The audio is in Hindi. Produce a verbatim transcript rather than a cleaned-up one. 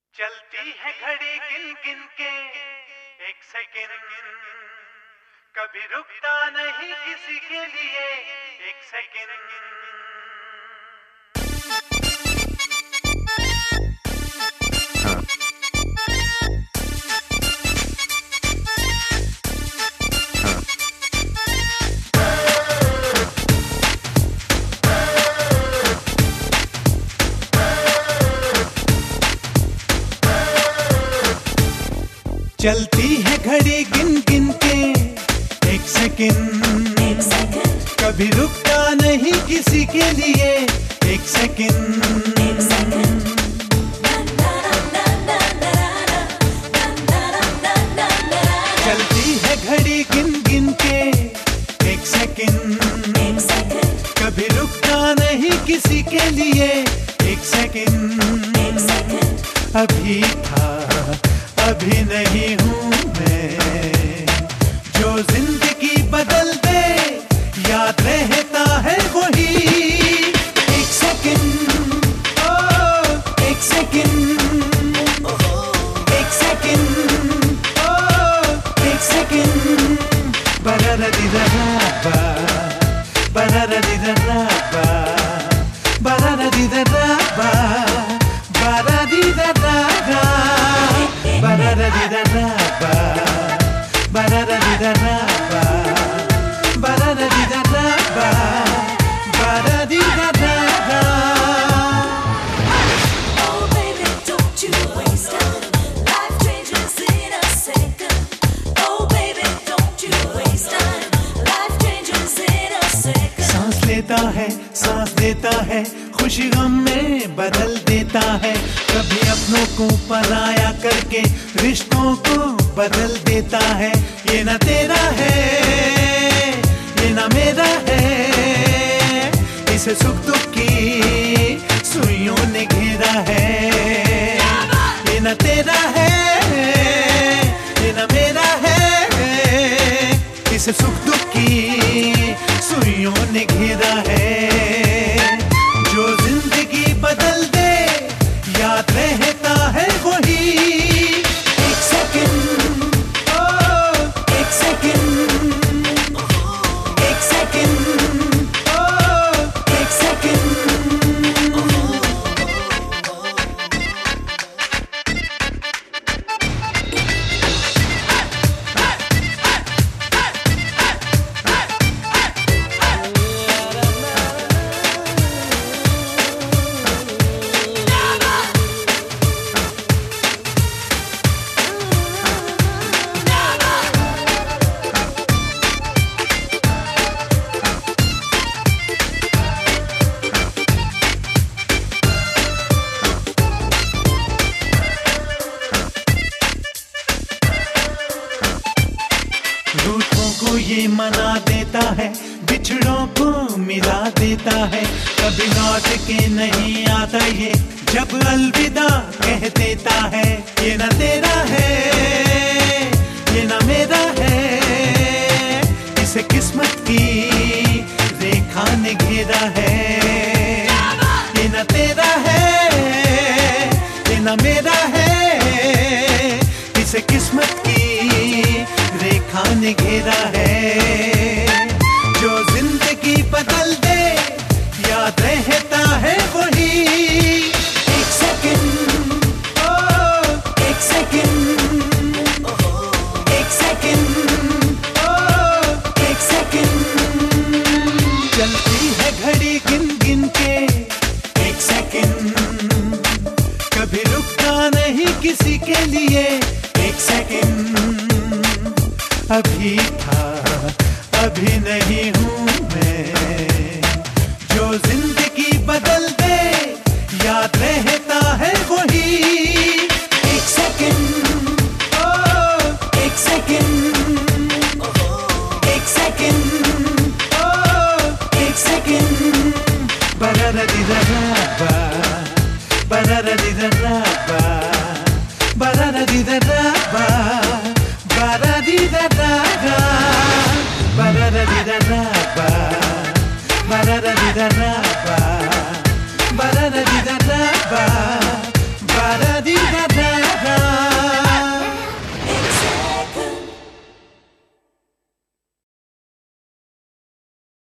चलती है घड़ी गिन गिन के एक सेकंड, कभी रुकता नहीं किसी के लिए एक सेकंड। चलती है घड़ी गिन गिन के एक सेकंड, कभी रुकता नहीं किसी के लिए एक सेकंड। चलती है घड़ी गिन गिन के एक सेकंड, कभी रुकता नहीं किसी के लिए एक सेकंड। अभी था अभी नहीं हूँ मैं, जो जिंदगी बदल दे याद रहता है वही एक सेकंड। ओ एक सेकंड, एक सेकंड, ओ एक सेकंड। बरारा दिदराबा, बरारा दिदराबा, बरारा दिदराबा, बरारा दिदराबा। Barara di da raba, barara di da raba, barara di da raba, barara di da raba. Oh baby, don't you waste time. Life changes in a second. Oh baby, don't you waste time. Life changes in a second. सांस लेता है, सांस देता है, खुशी गम में बदल देता है। कभी अपनों को पराया करके रिश्तों को बदल देता है। ये ना तेरा है, ये ना मेरा है, इसे सुख दुख की सुइयों ने घेरा है। ये ना तेरा है, ये ना मेरा है, इसे सुख दुख की सुइयों ने घेरा है। जो जिंदगी बदल दे याद रहता है वही एक सेकंड। ओ एक सेकंड, एक सेकंड, ओ एक सेकंड। रूठों को ये मना देता है, बिछड़ों को मिला देता है। कभी लौट के नहीं आता ये, जब अलविदा कह देता है। ये ना तेरा है, ये ना मेरा है, इसे किस्मत की रेखा ने घेरा है। ये ना तेरा है, ये ना मेरा है, इसे किस्मत की रेखा ने घेरा है। जो जिंदगी बदल दे याद रहता है वही एक सेकंड। ओ एक सेकंड, एक सेकंड, ओ एक सेकंड। चलती है घड़ी गिन गिन के एक सेकंड, कभी रुकता नहीं किसी के लिए एक सेकंड। अभी था अभी नहीं हूँ मैं, जो जिंदगी बदल दे याद रहता